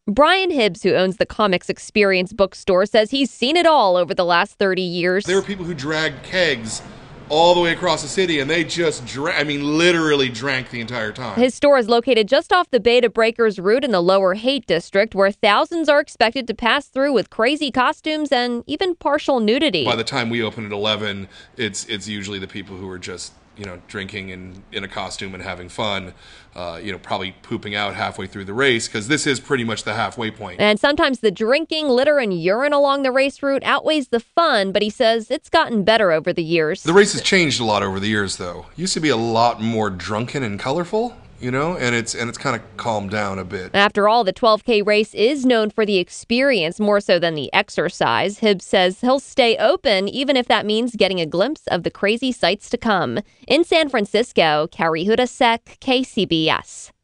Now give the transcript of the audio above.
Brian Hibbs, who owns the Comics Experience bookstore, says he's seen it all over the last 30 years. There were people who dragged kegs all the way across the city, and they just literally drank the entire time. His store is located just off the Bay to Breakers route in the Lower Haight district, where thousands are expected to pass through with crazy costumes and even partial nudity. By the time we open at 11, it's usually the people who are just drinking in a costume and having fun, probably pooping out halfway through the race, because this is pretty much the halfway point. And sometimes the drinking, litter, and urine along the race route outweighs the fun, but he says it's gotten better over the years. The race has changed a lot over the years, though. It used to be a lot more drunken and colorful, and it's kind of calmed down a bit. After all, the 12K race is known for the experience more so than the exercise. Hibbs says he'll stay open even if that means getting a glimpse of the crazy sights to come. In San Francisco, Carrie Hudasek, KCBS.